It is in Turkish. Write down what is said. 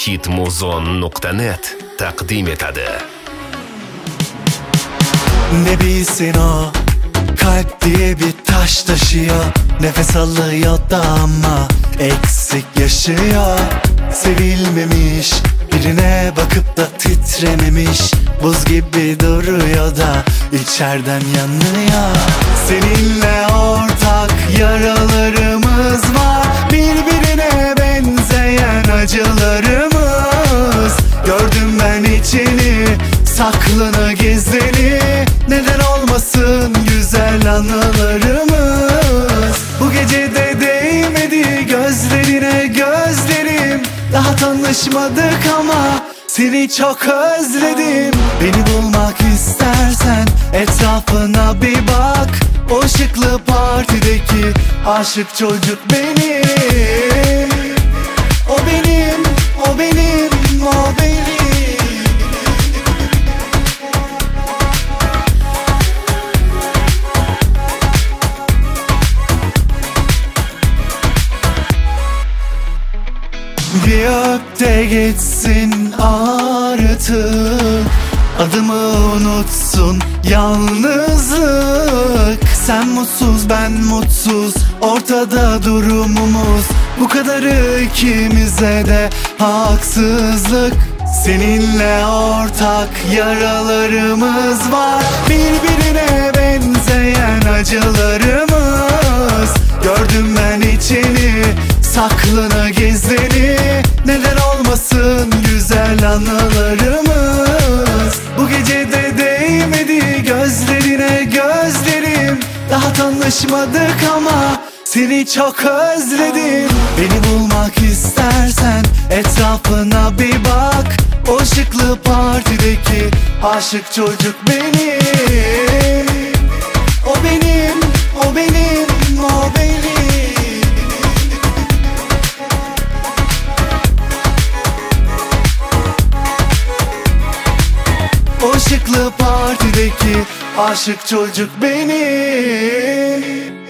hitmuzon.net taqdim etadi. Ne bilsin o, kalp diye bir taş taşıyor. Nefes alıyor da ama eksik yaşıyor. Sevilmemiş, birine bakıp da titrememiş. Buz gibi duruyor da içeriden yanıyor. Seninle ortak yaralarımız var, birbirine benzeyen acılarımız. Gördüm ben içini, saklını gizlini. Neden olmasın güzel anılarımız. Bu gece de değmedi gözlerine gözlerim. Daha tanışmadık ama seni çok özledim. Beni bulmak istersen etrafına bir bak. O ışıklı partideki aşık çocuk benim. O benim, o benim, o benim. Bir öp de geçsin artık, adımı unutsun yalnızlık. Sen mutsuz ben mutsuz, ortada durumumuz. Bu kadarı ikimize de haksızlık. Seninle ortak yaralarımız var, birbirine benzeyen acılarımız. Gördüm ben içini, saklını gizlini. Neden olmasın güzel anılarımız. Bu gece de değmedi gözlerine gözlerim. Daha tanışmadık ama seni çok özledim. Beni bulmak istersen etrafına bir bak. O ışıklı partideki aşık çocuk benim. O benim, o benim, o benim. O ışıklı partideki aşık çocuk benim.